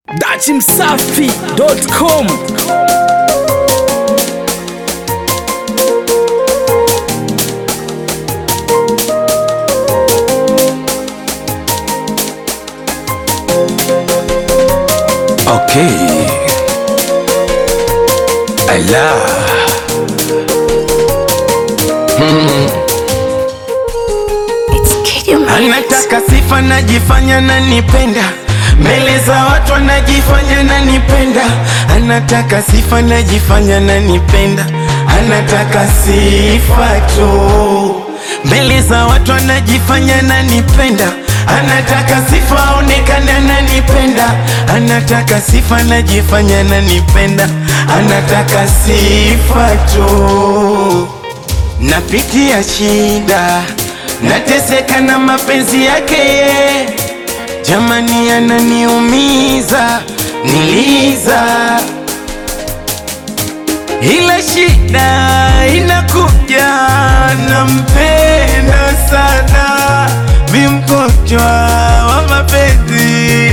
dachimsafi.com. Okay. Anataka sifa najifanya nanipenda, mbele za watu anajifanya nanipenda. Anataka sifa najifanya nanipenda, anataka sifa tu, mbele za watu anajifanya nanipenda. Anataka sifa aonekane ananipenda, anataka sifa najifanya nanipenda, anataka sifa tu. Napitia shida, nateseka na mapenzi yake, jamani ananiumiza, niliza. Ila shida inakuja, nampenda sana, bimkojwa wa mapenzi.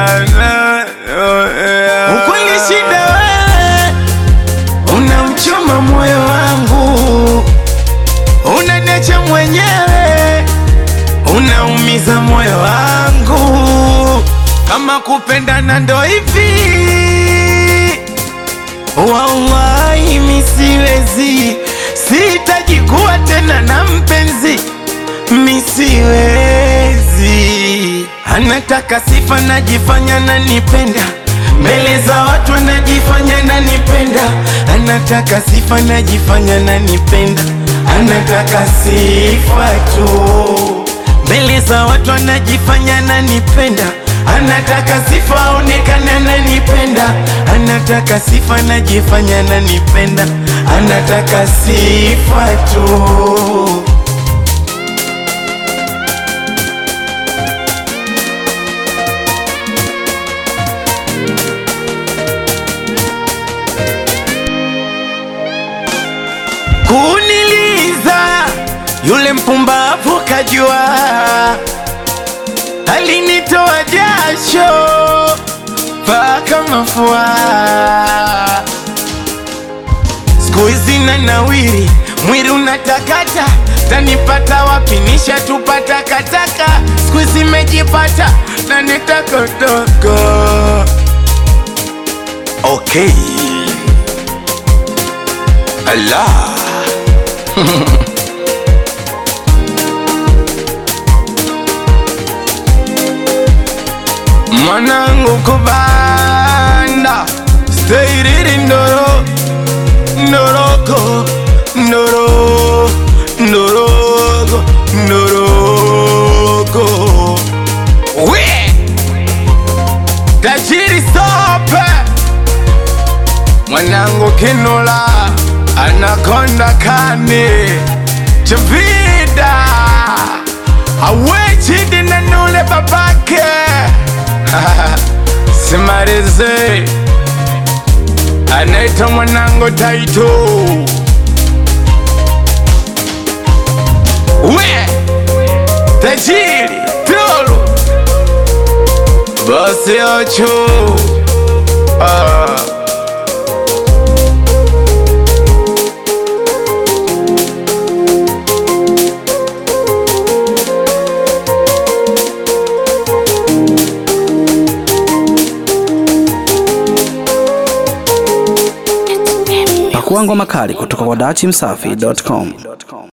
Ukweli shida wewe, unamchoma moyo wangu, unaniacha mwenyewe, unaumiza moyo wangu. Kama kupendana ndo hivi, wallahi mi siwezi, sihitaji kuwa tena na mpenzi, mi siwezi. Anataka sifa najifanya nanipenda, mbele za watu anajifanya nanipenda. Anataka sifa najifanya nanipenda, anataka sifa tu, mbele za watu anajifanya nanipenda. Anataka sifa aonekane ananipenda, anataka sifa najifanya nanipenda, anataka sifa tu. Kuniliza yule mpumbavu kajua, alinitoa jasho paka mafua. Siku hizi na nawiri, mwili unatakata, tanipata wapi nisha tupata kataka. Siku hizi mejipata na nitakotoko. Okay. Allah. Mwanangu kubanda, stay riri ndoro, ndoroko, ndoro, ndoroko, ndoroko. We tajiri sope, mwanangu kinola, anakonda kane, chavida, awe chidi na nule babake. Simarize, anaita mwanangu Taito. We tajiri tolo, bosi ocho. Pakua ngoma kali kutoka kwa dachimsafi.com.